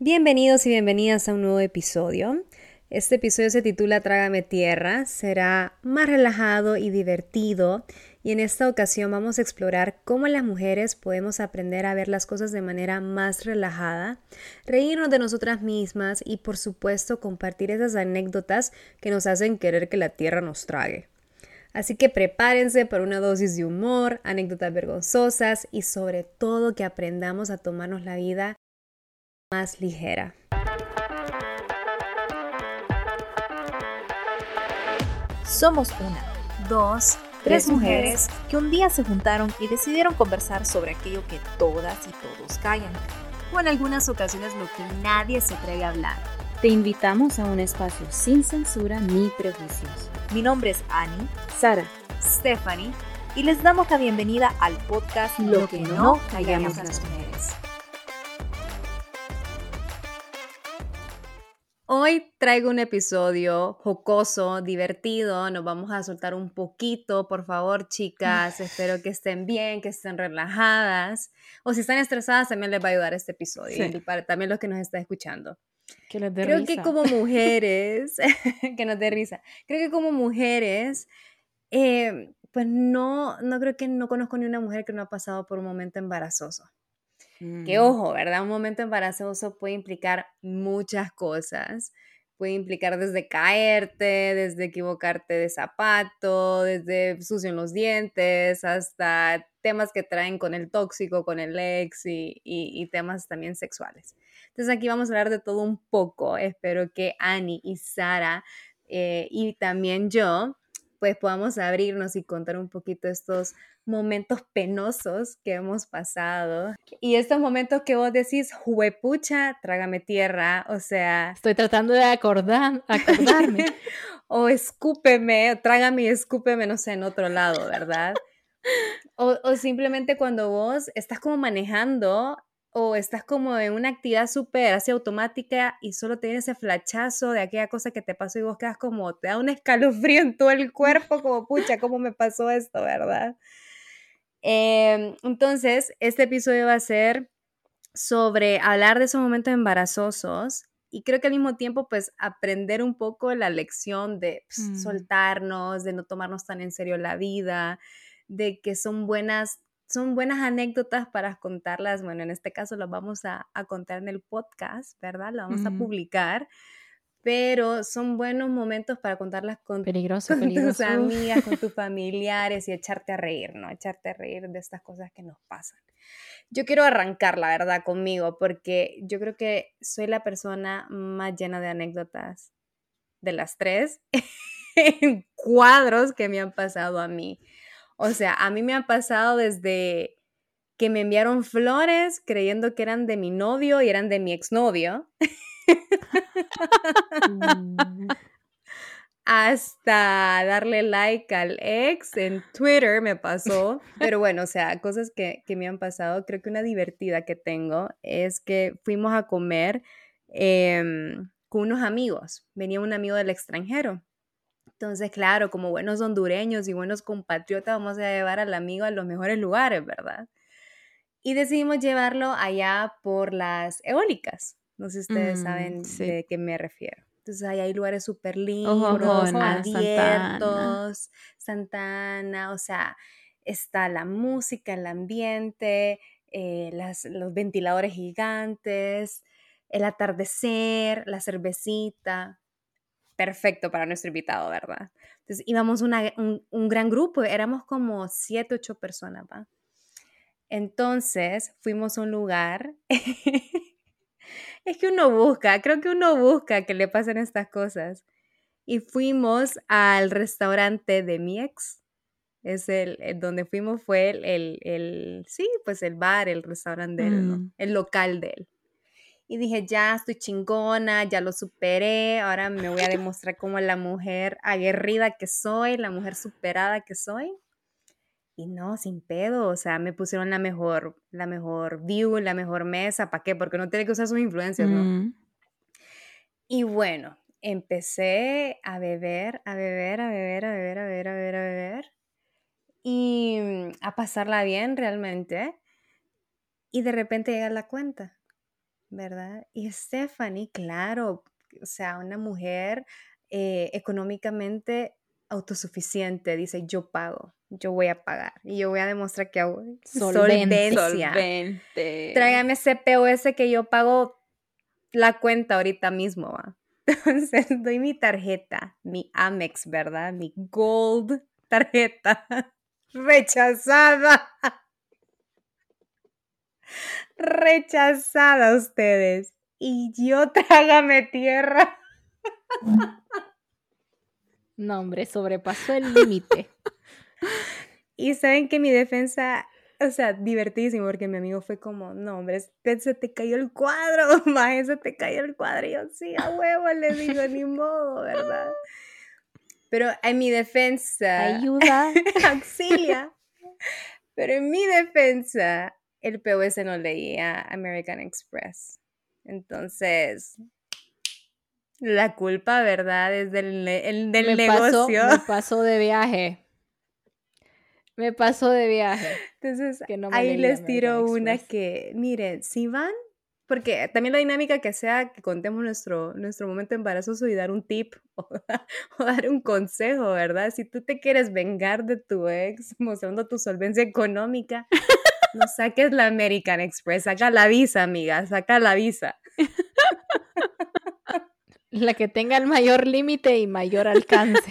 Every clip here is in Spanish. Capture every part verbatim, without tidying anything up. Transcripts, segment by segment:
Bienvenidos y bienvenidas a un nuevo episodio. Este episodio se titula Trágame Tierra, será más relajado y divertido y en esta ocasión vamos a explorar cómo las mujeres podemos aprender a ver las cosas de manera más relajada, reírnos de nosotras mismas y por supuesto compartir esas anécdotas que nos hacen querer que la tierra nos trague. Así que prepárense para una dosis de humor, anécdotas vergonzosas y sobre todo que aprendamos a tomarnos la vida más ligera. Somos una, dos, tres mujeres que un día se juntaron y decidieron conversar sobre aquello que todas y todos callan, o en algunas ocasiones lo que nadie se atreve a hablar. Te invitamos a un espacio sin censura ni prejuicios. Mi nombre es Annie, Sara, Stephanie, y les damos la bienvenida al podcast Lo que no callamos las mujeres. Hoy traigo un episodio jocoso, divertido, nos vamos a soltar un poquito, por favor, chicas, espero que estén bien, que estén relajadas, o si están estresadas también les va a ayudar este episodio, sí. y para también los que nos están escuchando. Que les dé Creo risa. que como mujeres, que nos dé risa, creo que como mujeres, eh, pues no, no creo que no conozco ni una mujer que no ha pasado por un momento embarazoso. Que ojo, ¿verdad? Un momento embarazoso puede implicar muchas cosas. Puede implicar desde caerte, desde equivocarte de zapato, desde sucio en los dientes, hasta temas que traen con el tóxico, con el ex y, y, y temas también sexuales. Entonces aquí vamos a hablar de todo un poco. Espero que Annie y Sara eh, y también yo pues podamos abrirnos y contar un poquito estos momentos penosos que hemos pasado y estos momentos que vos decís, juepucha, trágame tierra, o sea... Estoy tratando de acordar, acordarme. o escúpeme, trágame y escúpeme, no sé, en otro lado, ¿verdad? o, o simplemente cuando vos estás como manejando o estás como en una actividad súper así automática y solo te viene ese flachazo de aquella cosa que te pasó y vos quedas como, te da un escalofrío en todo el cuerpo, como, pucha, ¿cómo me pasó esto, verdad? Eh, entonces, este episodio va a ser sobre hablar de esos momentos embarazosos y creo que al mismo tiempo, pues, aprender un poco la lección de pues, mm. soltarnos, de no tomarnos tan en serio la vida, de que son buenas, son buenas anécdotas para contarlas. Bueno, en este caso las vamos a, a contar en el podcast, ¿verdad? Las vamos mm. a publicar. Pero son buenos momentos para contarlas con, peligroso, con peligroso. tus amigas, con tus familiares y echarte a reír, ¿no? Echarte a reír de estas cosas que nos pasan. Yo quiero arrancar, la verdad, conmigo, porque yo creo que soy la persona más llena de anécdotas de las tres en cuadros que me han pasado a mí. O sea, a mí me han pasado desde que me enviaron flores creyendo que eran de mi novio y eran de mi exnovio. Hasta darle like al ex en Twitter me pasó, pero bueno, o sea, cosas que, que me han pasado. Creo que una divertida que tengo es que fuimos a comer eh, con unos amigos, venía un amigo del extranjero. Entonces, claro, como buenos hondureños y buenos compatriotas, vamos a llevar al amigo a los mejores lugares, ¿verdad? Y decidimos llevarlo allá por las eólicas. No sé si ustedes mm, saben sí. de qué me refiero. Entonces, ahí hay lugares súper lindos, Ojona, abiertos, Santa Ana. Santa Ana, o sea, está la música, el ambiente, eh, las, los ventiladores gigantes, el atardecer, la cervecita. Perfecto para nuestro invitado, ¿verdad? Entonces, íbamos una, un, un gran grupo, éramos como siete, ocho personas, ¿va? Entonces, fuimos a un lugar... Es que uno busca, creo que uno busca que le pasen estas cosas. Y fuimos al restaurante de mi ex. Es el, el donde fuimos fue el, el, el, sí, pues el bar, el restaurante de él, ¿no? El local de él. Y dije, ya estoy chingona, ya lo superé, ahora me voy a demostrar como la mujer aguerrida que soy, la mujer superada que soy. Y no, sin pedo, o sea, me pusieron la mejor, la mejor view, la mejor mesa, ¿para qué? Porque no tiene que usar sus influencias, ¿no? Mm. Y bueno, empecé a beber, a beber, a beber, a beber, a beber, a beber, a beber, y a pasarla bien realmente, y de repente llega la cuenta. ¿verdad? Y Stephanie, claro, o sea, una mujer eh, económicamente autosuficiente, dice, yo pago, yo voy a pagar y yo voy a demostrar que hago Solvente. solvencia. Solvente. Tráigame ese P O S que yo pago la cuenta ahorita mismo, ¿va? Entonces doy mi tarjeta, mi Amex, ¿verdad? Mi Gold tarjeta. Rechazada. Rechazada ustedes. Y yo trágame tierra. No, hombre, sobrepasó el límite. Y saben que mi defensa, o sea, divertidísimo, porque mi amigo fue como, no, hombre, se, se te cayó el cuadro, maje, se te cayó el cuadro. Y yo, sí, a huevo, le digo, ni modo, ¿verdad? Pero en mi defensa... Ayuda. Auxilia. Pero en mi defensa, el P O S no leía American Express. Entonces, la culpa, ¿verdad? Es del, el, del me negocio. Pasó, me pasó de viaje. Me pasó de viaje. Entonces, que no me ahí les American tiro una Express. que, miren, si van, porque también la dinámica que sea que contemos nuestro, nuestro momento embarazoso y dar un tip o, o dar un consejo, ¿verdad? Si tú te quieres vengar de tu ex mostrando tu solvencia económica, no saques la American Express, saca la visa, amiga, saca la visa. La que tenga el mayor límite y mayor alcance.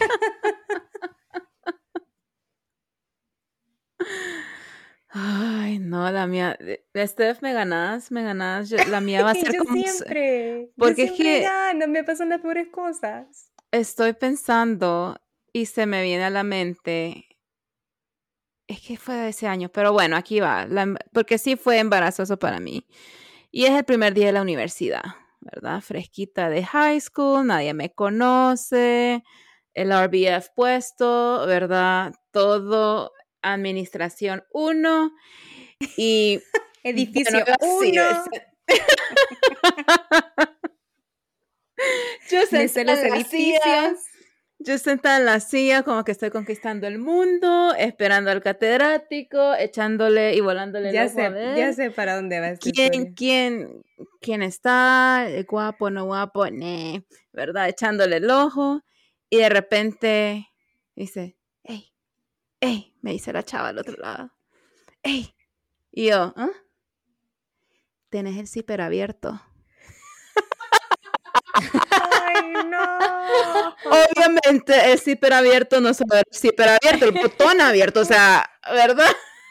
Ay, no, la mía, Steph, me ganas, me ganas, yo, la mía va a ser yo como... siempre, porque yo es siempre que gano, me pasan las peores cosas. Estoy pensando y se me viene a la mente, es que fue de ese año, pero bueno, aquí va, la, porque sí fue embarazoso para mí. Y es el primer día de la universidad, ¿verdad? Fresquita de high school, nadie me conoce, el R B F puesto, ¿verdad? Todo, administración uno y... Edificio bueno, uno. Sí, yo senté los en la edificios. silla, yo sentada en la silla como que estoy conquistando el mundo, esperando al catedrático, echándole y volándole Ya el ojo a sé, ver. ya sé para dónde va esta ¿Quién, historia. quién, quién está? Guapo, no guapo, ne, ¿verdad? Echándole el ojo y de repente dice, hey, hey, me dice la chava al otro lado, hey, y yo, ¿ah? ¿Tenés el zipper abierto? ¡Ay, no! Obviamente el zipper abierto no se ve el zipper abierto, el botón abierto, o sea, ¿verdad?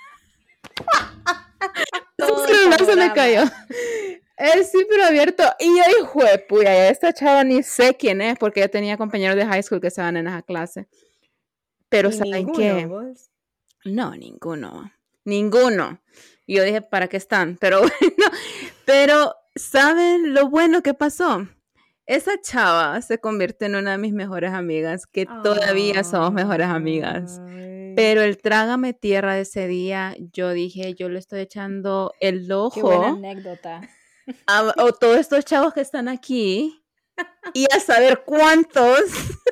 Todo El celular el se le panorama. cayó. El zipper abierto. Y yo, hijo de puya, esta chava ni sé quién es, porque yo tenía compañeros de high school que estaban en esa clase. Pero ¿Y ¿saben ninguno, qué? vos? No, ninguno. Ninguno. Y yo dije, ¿para qué están? Pero bueno, pero ¿saben lo bueno que pasó? Esa chava se convierte en una de mis mejores amigas, que todavía somos mejores amigas. Ay. Pero el trágame tierra de ese día, yo dije, yo le estoy echando el Qué ojo buena anécdota. a, a todos estos chavos que están aquí y a saber cuántos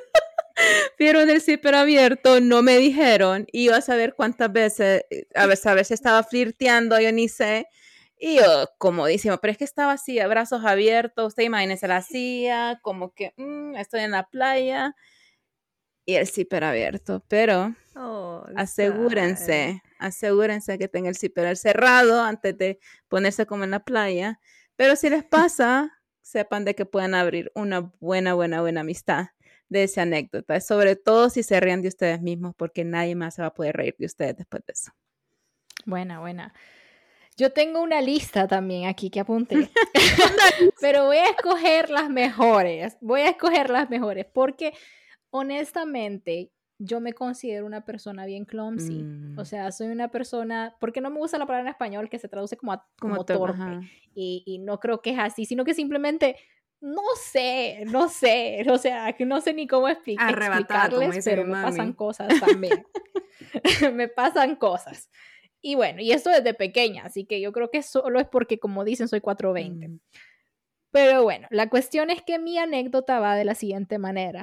vieron el zipper abierto, no me dijeron, y yo a saber cuántas veces, a ver, a ver si estaba flirteando, yo ni sé. Y yo, comodísimo, pero es que estaba así, a brazos abiertos, usted imagínese la silla, como que mmm, estoy en la playa y el zipper abierto, pero Oh, asegúrense, sad. asegúrense que tenga el zipper cerrado antes de ponerse como en la playa, pero si les pasa, sepan de que pueden abrir una buena, buena, buena amistad de esa anécdota, sobre todo si se ríen de ustedes mismos, porque nadie más se va a poder reír de ustedes después de eso. Buena, buena. Yo tengo una lista también aquí que apunté, pero voy a escoger las mejores, voy a escoger las mejores, porque honestamente yo me considero una persona bien clumsy, Mm. o sea, soy una persona, porque no me gusta la palabra en español que se traduce como, a, como, Como to- torpe, ajá. y, y no creo que es así, sino que simplemente, no sé, no sé, o sea, que no sé ni cómo expli- Arrebatada, como explicarles, dice pero mi me mami. pasan cosas también, me pasan cosas. Y bueno, y esto desde pequeña, así que yo creo que solo es porque, como dicen, soy cuatro veinte. Mm. Pero bueno, la cuestión es que mi anécdota va de la siguiente manera.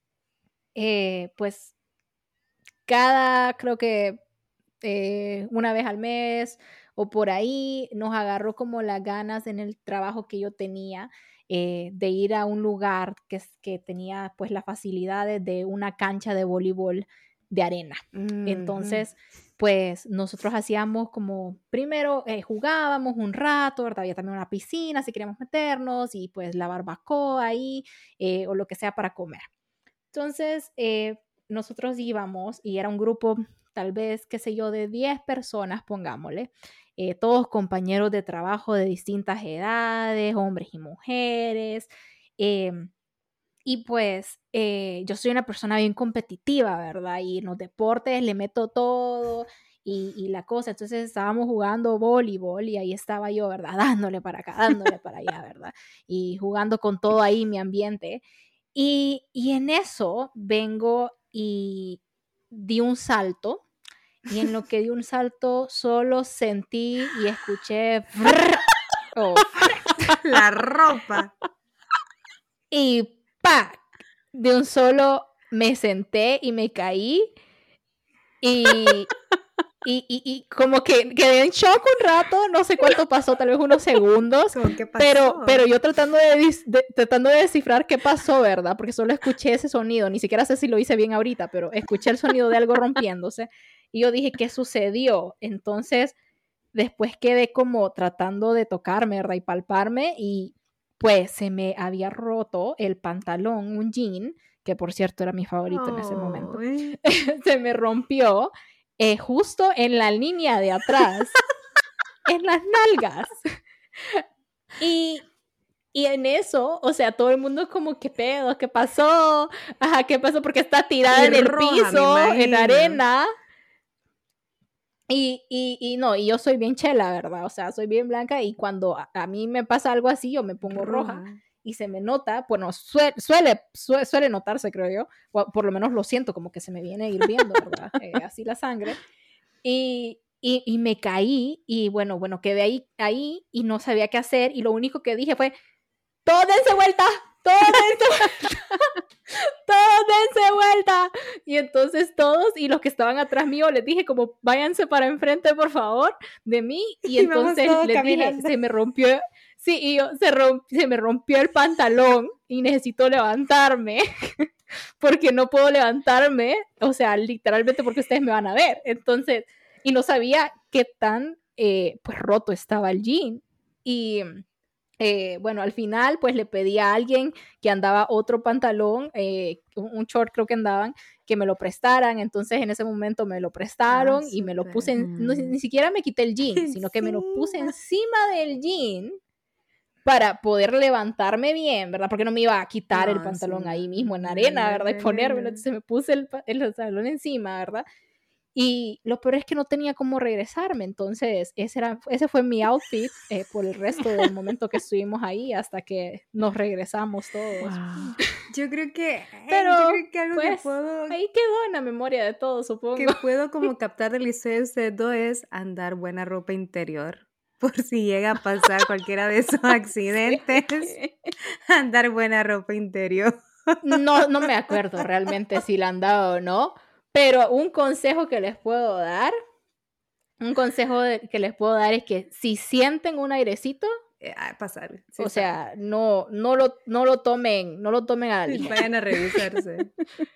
Eh, pues cada, creo que eh, una vez al mes o por ahí nos agarró como las ganas en el trabajo que yo tenía eh, de ir a un lugar que, que tenía pues las facilidades de una cancha de voleibol de arena. Mm-hmm. Entonces, pues nosotros hacíamos como, primero eh, jugábamos un rato, ¿verdad? Había también una piscina si queríamos meternos y pues la barbacoa ahí eh, o lo que sea para comer. Entonces, eh, nosotros íbamos y era un grupo, tal vez, qué sé yo, de diez personas, pongámosle, eh, todos compañeros de trabajo de distintas edades, hombres y mujeres, eh, y pues eh, yo soy una persona bien competitiva, ¿verdad? Y en los deportes le meto todo y, y la cosa, entonces estábamos jugando voleibol y ahí estaba yo, ¿verdad? Dándole para acá, dándole para allá, ¿verdad? Y jugando con todo ahí mi ambiente. Y, y en eso vengo y di un salto, y en lo que di un salto solo sentí y escuché oh, la ropa. Y ¡pac! De un solo me senté y me caí y... Y, y, y como que quedé en shock un rato, no sé cuánto pasó, tal vez unos segundos, ¿Qué pasó? pero, pero yo tratando de, de, tratando de descifrar qué pasó, ¿verdad? Porque solo escuché ese sonido, ni siquiera sé si lo hice bien ahorita, pero escuché el sonido de algo rompiéndose y yo dije, ¿qué sucedió? Entonces, después quedé como tratando de tocarme, ¿verdad? Y palparme y pues se me había roto el pantalón, un jean, que por cierto era mi favorito oh, en ese momento, se me rompió. Eh, justo en la línea de atrás, en las nalgas. Y, y en eso, o sea, todo el mundo como, ¿qué pedo? ¿Qué pasó? Ajá, ¿qué pasó? Porque está tirada y en el roja, piso, en arena. Y, y, y no, y yo soy bien chela, ¿verdad? O sea, soy bien blanca y cuando a, a mí me pasa algo así, yo me pongo roja. roja. Y se me nota, bueno, suele, suele, suele, suele notarse, creo yo, o por lo menos lo siento, como que se me viene hirviendo, ¿verdad? Eh, así la sangre. Y, y, y me caí, y bueno, bueno, quedé ahí, ahí, y no sabía qué hacer, y lo único que dije fue, ¡todos dense vuelta! ¡Todos dense vuelta! ¡Todos dense vuelta! Y entonces todos, y los que estaban atrás mío, les dije como, váyanse para enfrente, por favor, de mí, y entonces y les caminando. Dije, se me rompió... Sí, y yo, se, romp, se me rompió el pantalón y necesito levantarme porque no puedo levantarme, o sea, literalmente porque ustedes me van a ver. Entonces, y no sabía qué tan, eh, pues, roto estaba el jean. Y, eh, bueno, al final, pues, le pedí a alguien que andaba otro pantalón, eh, un short creo que andaban, que me lo prestaran. Entonces, en ese momento me lo prestaron ah, y me lo puse, en, no, ni siquiera me quité el jean, sino que me lo puse encima del jean para poder levantarme bien, ¿verdad? Porque no me iba a quitar no, el pantalón sí, ahí mismo en arena, ¿verdad? Y ponérmelo, entonces me puse el, el pantalón encima, ¿verdad? Y lo peor es que no tenía cómo regresarme, entonces ese, era, ese fue mi outfit eh, por el resto del momento que estuvimos ahí hasta que nos regresamos todos. Wow. Yo creo que, pero yo creo que algo pues, que puedo... ahí quedó en la memoria de todos, supongo. Que puedo como captar de la historia de ustedes dos es andar buena ropa interior. Por si llega a pasar cualquiera de esos accidentes, sí. Andar buena ropa interior. No, no me acuerdo realmente si la han dado o no, pero un consejo que les puedo dar, un consejo de, que les puedo dar es que si sienten un airecito, eh, pasar. Sí, o sea, no, no, lo, no lo tomen, no lo tomen a la ligera. Vayan a revisarse.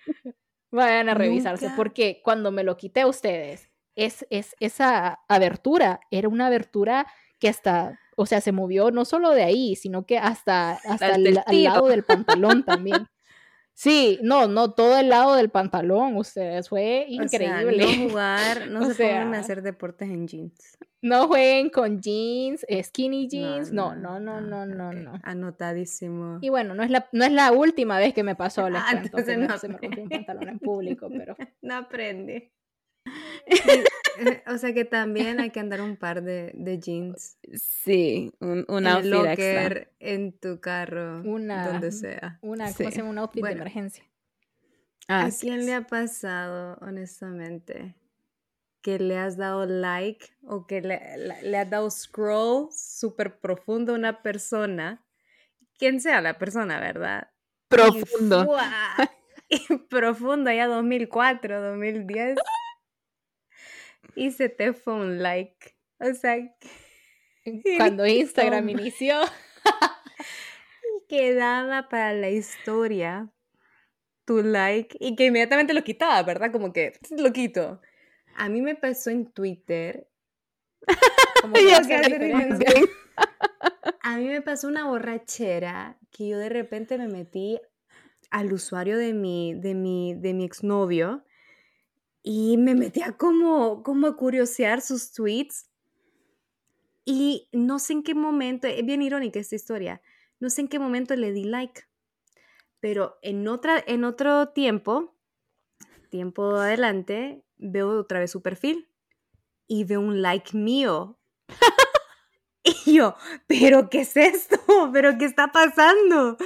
Vayan a revisarse, Nunca. Porque cuando me lo quité a ustedes, es, es, esa abertura era una abertura que hasta, o sea, se movió no solo de ahí, sino que hasta, hasta el, al lado del pantalón también. Sí, no, no, todo el lado del pantalón, ustedes, fue increíble. O sea, no jugar, no o se sea, pongan a hacer deportes en jeans. No jueguen con jeans, skinny jeans, no, no, no, no, no, okay. no. Anotadísimo. Y bueno, no es la, no es la última vez que me pasó, les ah, cuento, que no se me rompió un pantalón en público, pero... No aprende. O sea que también hay que andar un par de, de jeans. Sí, un, un en outfit el locker, extra. En tu carro, una, donde sea. Una, sí. ¿Cómo se llama? Un outfit bueno, de emergencia. ¿A quién es. le ha pasado, honestamente, que le has dado like o que le, le, le has dado scroll súper profundo a una persona? Quien sea la persona, ¿verdad? Profundo. Y, y profundo, ya dos mil cuatro, dos mil diez. Y se te fue un like. O sea, Cuando Instagram inició. quedaba para la historia tu like y que inmediatamente lo quitaba, ¿verdad? Como que lo quito. A mí me pasó en Twitter. Como que Yo hace qué la diferencia. A mí me pasó una borrachera que yo de repente me metí al usuario de mi, de mi, de mi exnovio y me metía como, como a curiosear sus tweets y no sé en qué momento, es bien irónica esta historia, no sé en qué momento le di like, pero en, otra, en otro tiempo, tiempo adelante, veo otra vez su perfil y veo un like mío. Y yo, ¿pero qué es esto? ¿Pero qué está pasando?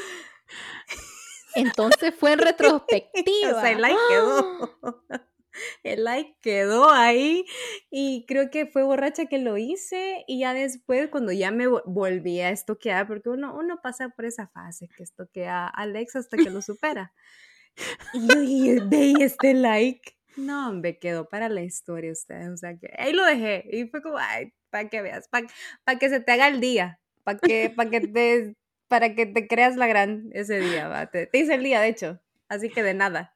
Entonces fue en retrospectiva. O sea, el like quedó. El like quedó ahí y creo que fue borracha que lo hice y ya después cuando ya me vo- volví a estoquear, porque uno, uno pasa por esa fase que estoquea a Alex hasta que lo supera. Y yo y veí este like. No, me quedó para la historia usted. O sea, que ahí lo dejé y fue como, ay, para que veas, para que se te haga el día, para que, pa que te, para que te creas la gran ese día, ¿va? Te, te hice el día, de hecho, así que de nada.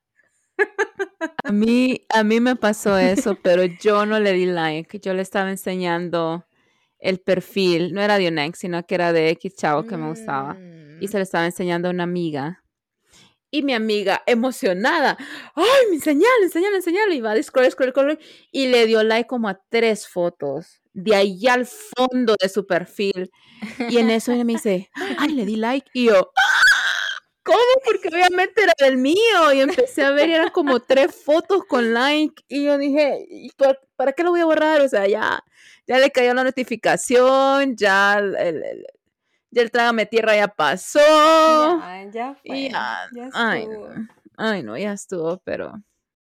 A mí, a mí me pasó eso, pero yo no le di like. Yo le estaba enseñando el perfil. No era de un ex, sino que era de X chavo que me gustaba. Y Mm. se lo estaba enseñando a una amiga. Y mi amiga, emocionada, ¡ay, me enseñale, enseñale, enseñale! Y va a scroll, scroll, scroll. Y le dio like como a tres fotos. De ahí al fondo de su perfil. Y en eso ella me dice, ¡ay, le di like! Y yo, ¿cómo? Porque obviamente era del mío. Y empecé a ver, y eran como tres fotos con like. Y yo dije, ¿y por- ¿para qué lo voy a borrar? O sea, ya, ya le cayó la notificación, ya el, el, el- ya el trágame tierra ya pasó. Ya, ya Y fue, ya, ya ay, estuvo. no, ay, no, ya estuvo, pero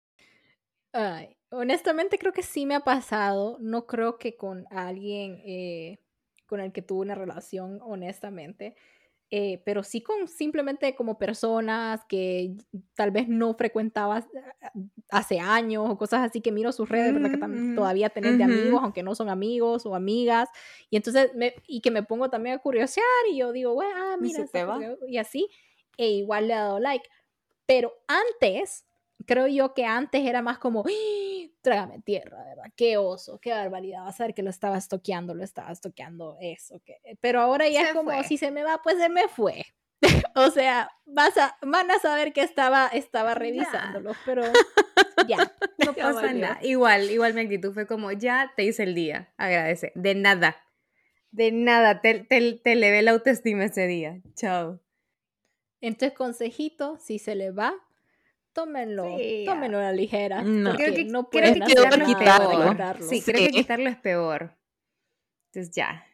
Ay, honestamente creo que sí me ha pasado. No creo que con alguien eh, con el que tuve una relación, honestamente. Eh, pero sí con simplemente como personas que tal vez no frecuentabas hace años o cosas así que miro sus redes, ¿verdad? Que tam- Ujú, ujú. todavía tenés de Ujú. amigos, aunque no son amigos o amigas. Y entonces, me, y que me pongo también a curiosear y yo digo, bueno, ah, Y mira, se esta te va. foto", y así, e igual le he dado like. Pero antes, creo yo que antes era más como, ¡ah! Trágame tierra, ¿verdad? Qué oso, qué barbaridad. Vas a ver que lo estaba estoqueando, lo estaba estoqueando, eso. Que... Pero ahora ya Se es como, fue. si se me va, pues se me fue. O sea, vas a, van a saber que estaba, estaba revisándolos, pero ya. No ya pasa valió. nada. Igual, igual mi actitud fue como, ya te hice el día, agradece. De nada, de nada, te, te, te elevé la autoestima ese día. Chao. Entonces, consejito, si se le va, tómenlo, Sí, ya. tómenlo a la ligera, no. Creo porque que, no creo Es pueden que hacer quitarlo es nada para peor. quitarlo. Sí, Sí. creo que quitarlo es peor. Entonces ya.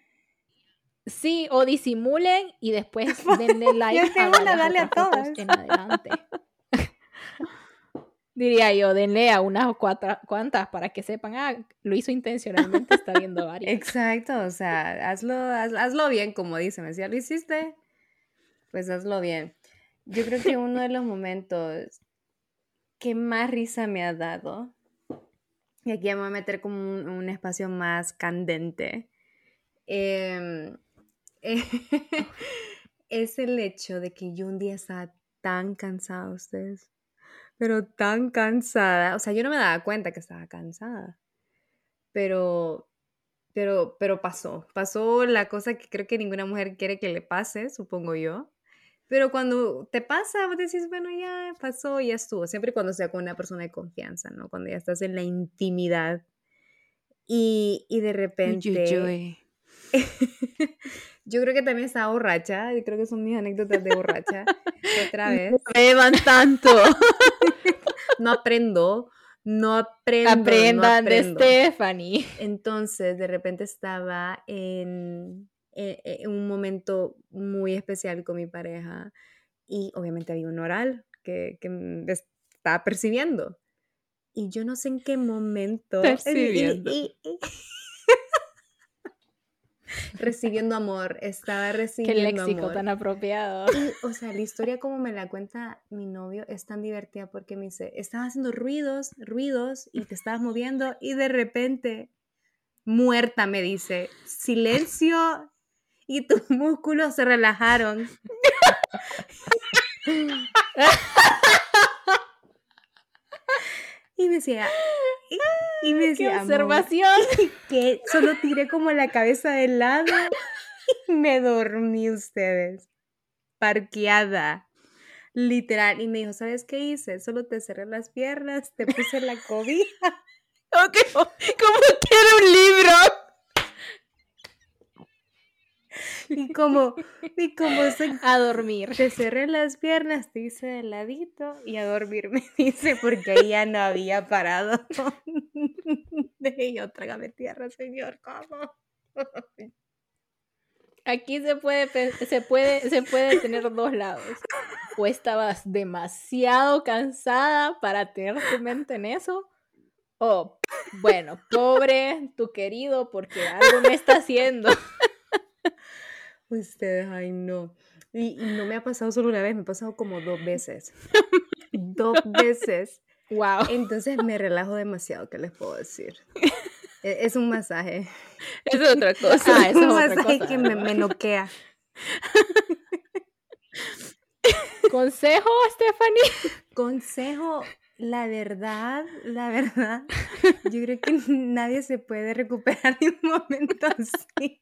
Sí, o disimulen y después denle like Ya de a una, varias dale a otras fotos todas. en adelante. Diría yo, denle a unas cuatro, cuantas para que sepan, ah, lo hizo intencionalmente, está viendo varias. Exacto, o sea, hazlo, haz- hazlo bien, como dicen. Si ya lo hiciste, pues hazlo bien. Yo creo que uno de los momentos que más risa me ha dado, y aquí ya me voy a meter como un, un espacio más candente, em, es el hecho de que yo un día estaba tan cansada, ustedes, pero tan cansada, o sea, yo no me daba cuenta que estaba cansada, pero, pero, pero pasó, pasó la cosa que creo que ninguna mujer quiere que le pase, supongo yo. Pero cuando te pasa, vos decís, bueno, ya pasó, ya estuvo. Siempre y cuando sea con una persona de confianza, ¿no? Cuando ya estás en la intimidad. Y, y de Uy, uy, repente, uy. yo creo que también estaba borracha. Yo creo que son mis anécdotas de borracha. Otra vez. No beban tanto. No aprendo, no aprendo, no Aprendan de aprendo. Stephanie. Entonces, de repente estaba en, en- en un momento muy especial con mi pareja y obviamente había un oral que, que me estaba percibiendo. Y yo no sé en qué momento. y- y- Percibiendo. y- y- recibiendo amor, estaba Qué recibiendo léxico amor. tan apropiado. Y, o sea, la historia como me la cuenta mi novio es tan divertida porque me dice, estabas haciendo ruidos, ruidos y te estabas moviendo y de repente muerta, me dice. Silencio y tus músculos se relajaron. Y me decía, y, y me decía, ¡qué observación! amor, que solo tiré como la cabeza de lado y me dormí, ustedes. Parqueada. Literal. Y me dijo, ¿sabes qué hice? Solo te cerré las piernas, te puse la cobija. Okay. Como quiero un libro. Y como, y como se, A dormir. te cerré las piernas, te hice de ladito y a dormir, me dice, porque ahí ya no había parado. Y yo, trágame tierra, señor, ¿cómo? Aquí se puede, pe- se puede, se puede tener dos lados. O estabas demasiado cansada para tener tu mente en eso. O, bueno, pobre tu querido porque algo me está haciendo. Ustedes, ay, no. Y, y no me ha pasado solo una vez, me ha pasado como dos veces. Dos veces. Wow. Entonces me relajo demasiado, ¿qué les puedo decir? E- Es un masaje. Eso es otra cosa. Ah, eso un es otra masaje cosa, que me, ¿verdad? me noquea. ¿Consejo, Stephanie? Consejo, la verdad, la verdad, yo creo que nadie se puede recuperar de un momento así.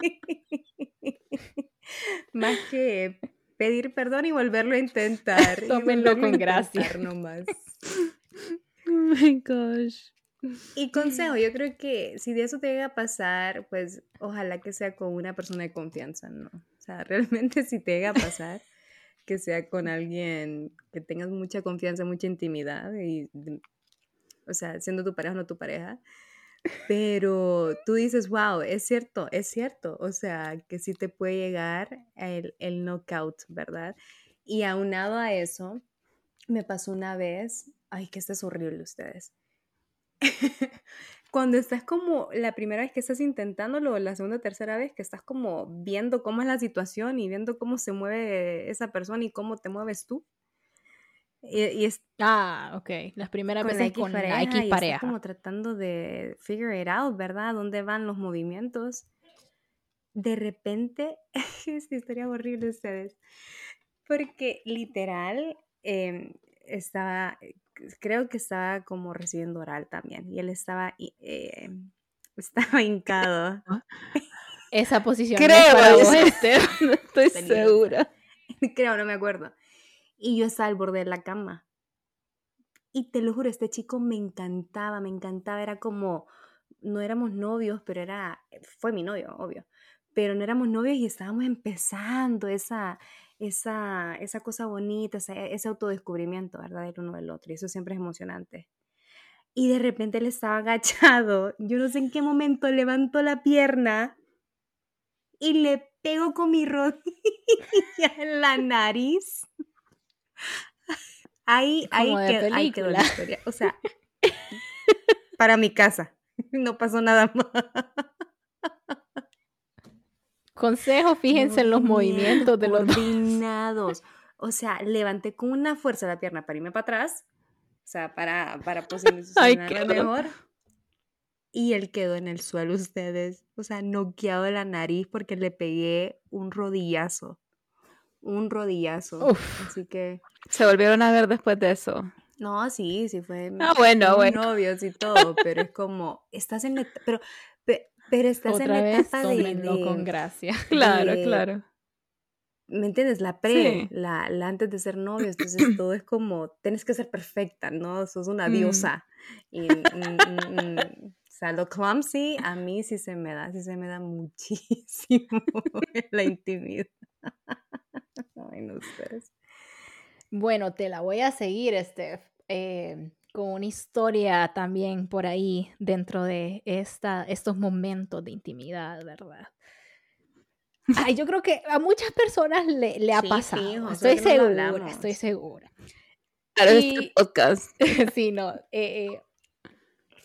Más que pedir perdón y volverlo a intentar. y Tómenlo volverlo a con gracia. intentar nomás. Oh my gosh. Y consejo, yo creo que si de eso te llega a pasar, pues ojalá que sea con una persona de confianza, ¿no? O sea, realmente si te llega a pasar, que sea con alguien que tengas mucha confianza, mucha intimidad, y, o sea, siendo tu pareja o no tu pareja. Pero tú dices, wow, es cierto, es cierto. O sea, que sí te puede llegar el, el knockout, ¿verdad? Y aunado a eso, me pasó una vez, ay, que esto es horrible ustedes. Cuando estás como la primera vez que estás intentándolo, o la segunda o tercera vez que estás como viendo cómo es la situación y viendo cómo se mueve esa persona y cómo te mueves tú. Y, y es Ah, ok. Las primeras con la veces X con la pareja X y estás pareja. como tratando de figure it out, ¿verdad? ¿Dónde van los movimientos? De repente, esta historia es horrible ustedes, porque literal eh, estaba, creo que estaba como recibiendo oral también, y él estaba, eh, estaba hincado. Esa posición Creo, no es para vos, dice. Esther. No estoy Peligrosa. segura. Creo, no me acuerdo. Y yo estaba al borde de la cama. Y te lo juro, este chico me encantaba, me encantaba, era como, no éramos novios, pero era, fue mi novio, obvio, pero no éramos novios y estábamos empezando esa, esa, esa cosa bonita, ese, ese autodescubrimiento, ¿verdad? Del uno del otro, y eso siempre es emocionante. Y de repente él estaba agachado, yo no sé en qué momento levantó la pierna y le pego con mi rodilla en la nariz. Ahí, ahí, Como de quedó, ahí quedó la película. historia. O sea, para mi casa. No pasó nada más. Consejo, fíjense en los movimientos de los dos. Coordinados. O sea, levanté con una fuerza la pierna para irme para atrás. O sea, para, para Ay, posicionarme qué mejor. Y él quedó en el suelo, ustedes. O sea, noqueado de la nariz porque le pegué un rodillazo. Un rodillazo. Uf. Así que... Se volvieron a ver después de eso. No, sí, sí fue. Ah, bueno, fuimos bueno. novios y todo, pero es como, estás en la etapa, pero, pe- pero estás en Otra la vez, etapa de, tómenlo con de, gracia. Claro, de- claro. ¿me entiendes? La pre, Sí. la, la antes de ser novios, entonces todo es como, tienes que ser perfecta, ¿no? Sos una Mm. diosa. Y, mm, mm, mm, o sea, lo clumsy a mí sí se me da, sí se me da muchísimo en la intimidad. Ay, no ustedes. Bueno, te la voy a seguir, Steph, eh, con una historia también por ahí dentro de esta, estos momentos de intimidad, ¿verdad? Ay, yo creo que a muchas personas le, le ha Sí, pasado. fijo, Estoy solo que no lo segura, hablamos. estoy segura. Claro, Y- este podcast. Sí, no. eh, eh,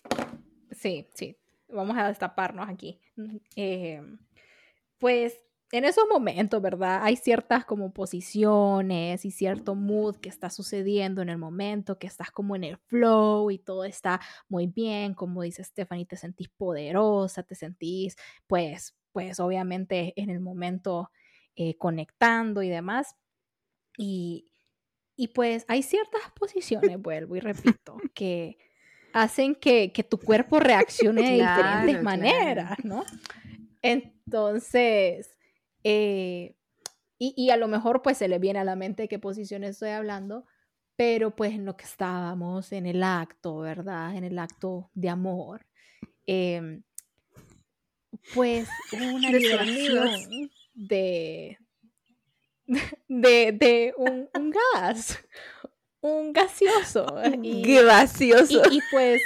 sí, sí. Vamos a destaparnos aquí. Eh, pues en esos momentos, ¿verdad? Hay ciertas como posiciones y cierto mood que está sucediendo en el momento, que estás como en el flow y todo está muy bien, como dice Stephanie, te sentís poderosa, te sentís, pues, pues obviamente en el momento eh, conectando y demás. Y, y pues hay ciertas posiciones, vuelvo y repito, que hacen que, que tu cuerpo reaccione de Claro, diferentes claro. maneras, ¿no? Entonces, eh, y, y a lo mejor pues se le viene a la mente qué posiciones estoy hablando, pero pues en lo que estábamos, en el acto, ¿verdad? En el acto de amor, eh, pues hubo una De liberación de, de, de un, un gas, un gaseoso. Y, Gracioso. y, y pues,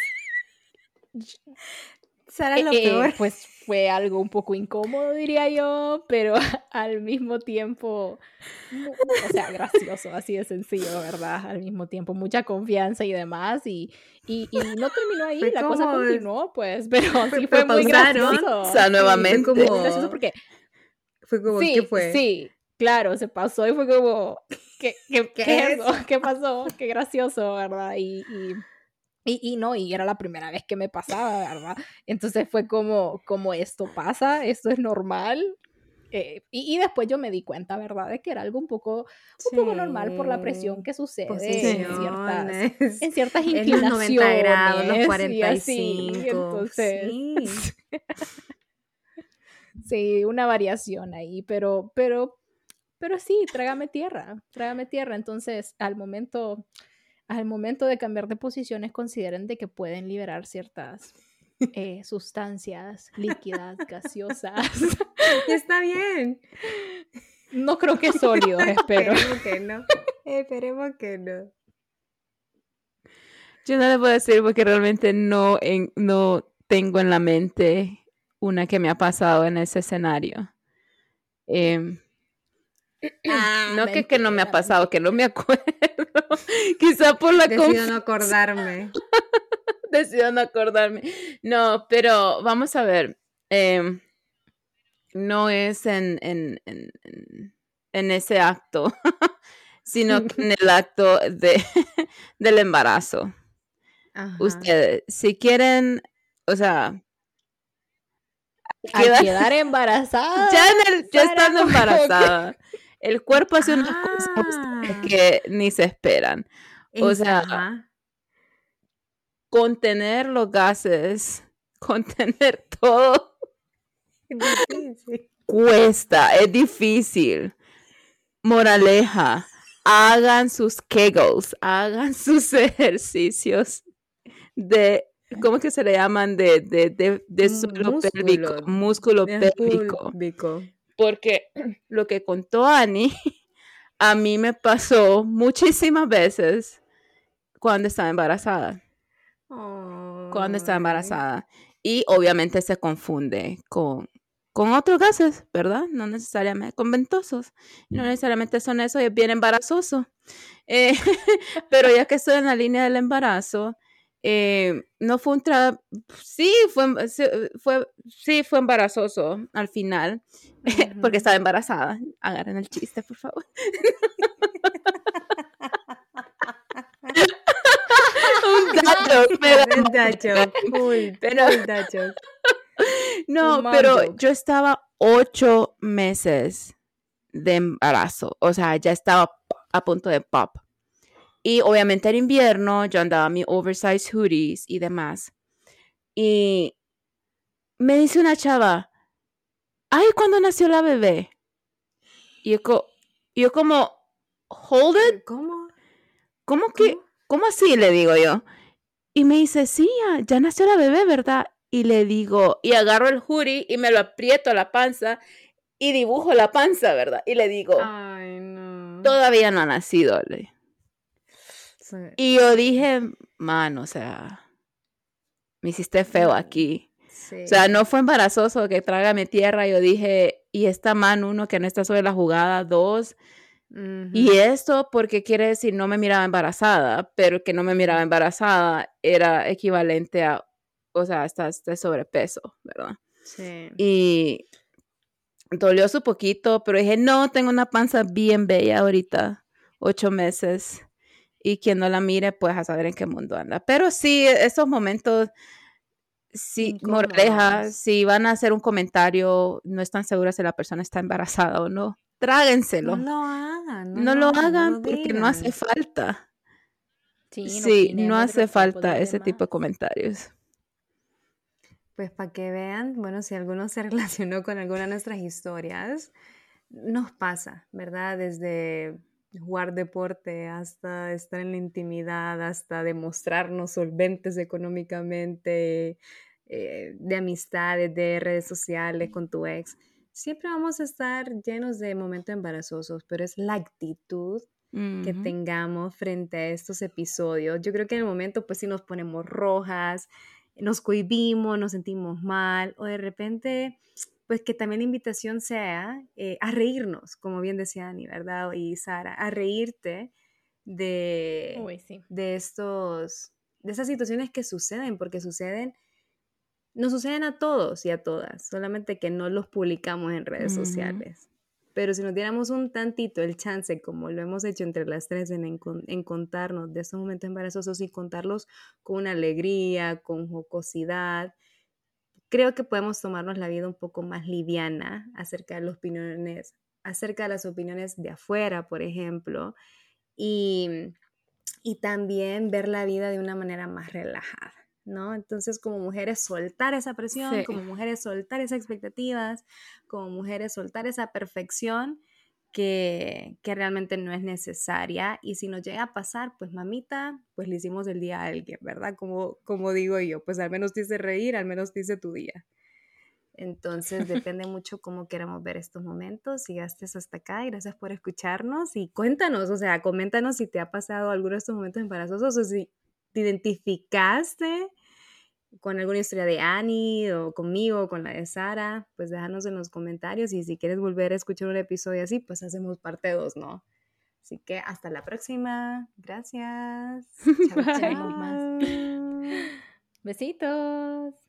Será lo eh, peor. pues fue algo un poco incómodo, diría yo, pero al mismo tiempo, mu- o sea, gracioso, así de sencillo, ¿verdad? Al mismo tiempo, mucha confianza y demás, y, y, y no terminó ahí, Fue la cosa como- continuó, pues, pero Fue- sí pero fue muy pausaron. gracioso. O sea, sí, nuevamente. fue Fue muy gracioso como, porque, fue como, sí, ¿qué fue? sí, claro, se pasó y fue como, ¿qué, qué, ¿Qué qué es es? eso? ¿Qué pasó? Qué gracioso, ¿verdad? Y... y y, y no, y era la primera vez que me pasaba, ¿verdad? Entonces fue como, como esto pasa, esto es normal. Eh, y, y después yo me di cuenta, ¿verdad? De que era algo un poco, un poco normal por la presión que sucede en ciertas, Posiciones. en ciertas En los noventa grados, los inclinaciones y cuarenta y así. cinco. Entonces, Sí. sí, una variación ahí, pero, pero, pero sí, trágame tierra, trágame tierra. Entonces, al momento, al momento de cambiar de posiciones, consideren de que pueden liberar ciertas eh, sustancias líquidas, gaseosas. Y está bien. No creo que sólidos, espero. Esperemos que no. Esperemos que no. Yo no le puedo decir porque realmente no, en, no tengo en la mente una que me ha pasado en ese escenario. Eh, Ah, no que, que no me ha mentira, pasado, mentira. que no me acuerdo. Quizá por la Decido conf- no acordarme. decido no acordarme. No, pero vamos a ver. eh, no es en, en, en, en- en ese acto, sino que en el acto de, del embarazo. Ajá. Ustedes, si quieren, o sea, Al quedar- quedar embarazada. ya, en el- ya Sara, estando como que- embarazada, el cuerpo hace unas cosas Ah. que ni se esperan. O Esa, sea, ajá. contener los gases, contener todo, Difícil. cuesta, es difícil. Moraleja, hagan sus kegels, hagan sus ejercicios de, ¿cómo que se le llaman? De, de, de, de suelo pélvico, Músculo. músculo De pélvico. público. Porque lo que contó Annie, a mí me pasó muchísimas veces cuando estaba embarazada. Cuando estaba Ay. embarazada. Y obviamente se confunde con, con otros gases, ¿verdad? No necesariamente con ventosos. No necesariamente son eso y es bien embarazoso. Eh, pero ya que estoy en la línea del embarazo, eh, no fue un tra sí fue, sí, fue, sí fue embarazoso al final, Ujú. porque estaba embarazada. Agarren el chiste, por favor. Un dato, pero, Es dacho, full, pero- full dacho. no, Un mom pero joke. yo estaba ocho meses de embarazo, o sea, ya estaba a punto de pop. Y obviamente en invierno yo andaba mi oversized hoodies y demás. Y me dice una chava, ay, ¿cuándo nació la bebé? Y yo, co- yo como, hold it, ¿Cómo? ¿cómo que, ¿Cómo? cómo así? Le digo yo. Y me dice, sí, ya, ya nació la bebé, ¿verdad? Y le digo, y agarro el hoodie y me lo aprieto a la panza y dibujo la panza, ¿verdad? Y le digo, Ay, no. todavía no ha nacido. le digo. Sí. Y yo dije, mano, o sea, me hiciste feo Mm, aquí. Sí. O sea, no fue embarazoso que trágame tierra. Yo dije, y esta mano, uno, que no está sobre la jugada, dos. Ujú. Y esto porque quiere decir no me miraba embarazada, pero que no me miraba embarazada era equivalente a, o sea, estás de sobrepeso, ¿verdad? Sí. Y dolió su poquito, pero dije, no, tengo una panza bien bella ahorita, ocho meses. Y quien no la mire, pues a saber en qué mundo anda. Pero sí, esos momentos, sí, moraleja, Incómodos. si van a hacer un comentario, no están seguras si la persona está embarazada o no, No tráguenselo. lo hagan, no No lo lo hagan, no hagan lo porque no hace digan. falta. Sí, no Sí, no opinemos de hace los cuerpos de falta los ese tipo de demás. comentarios. Pues para que vean, bueno, si alguno se relacionó con alguna de nuestras historias, nos pasa, ¿verdad? Desde jugar deporte hasta estar en la intimidad, hasta demostrarnos solventes económicamente, eh, de amistades, de redes sociales con tu ex. Siempre vamos a estar llenos de momentos embarazosos, pero es la actitud que Ujú. tengamos frente a estos episodios. Yo creo que en el momento pues sí nos ponemos rojas, nos cohibimos, nos sentimos mal o de repente pues que también la invitación sea eh, a reírnos, como bien decía Ani, ¿verdad? Y Sara, a reírte de, Uy, sí. de estos, de esas situaciones que suceden, porque suceden, nos suceden a todos y a todas, solamente que no los publicamos en redes Ujú. sociales. Pero si nos diéramos un tantito el chance, como lo hemos hecho entre las tres, en, encon- en contarnos de estos momentos embarazosos y contarlos con una alegría, con jocosidad, creo que podemos tomarnos la vida un poco más liviana acerca de las opiniones, acerca de las opiniones de afuera, por ejemplo, y, y también ver la vida de una manera más relajada, ¿no? Entonces, como mujeres, soltar esa presión, Sí. como mujeres, soltar esas expectativas, como mujeres, soltar esa perfección que, que realmente no es necesaria. Y si nos llega a pasar, pues mamita, pues le hicimos el día a alguien, ¿verdad? Como, como digo yo, pues al menos te hice reír, al menos te hice tu día. Entonces depende mucho cómo queramos ver estos momentos. Si llegaste hasta acá, gracias por escucharnos y cuéntanos, o sea, coméntanos si te ha pasado alguno de estos momentos embarazosos o si te identificaste con alguna historia de Annie o conmigo o con la de Sara, pues déjanos en los comentarios y si quieres volver a escuchar un episodio así, pues hacemos parte dos, ¿no? Así que hasta la próxima. Gracias. Chao, Tenemos más. chao. Besitos.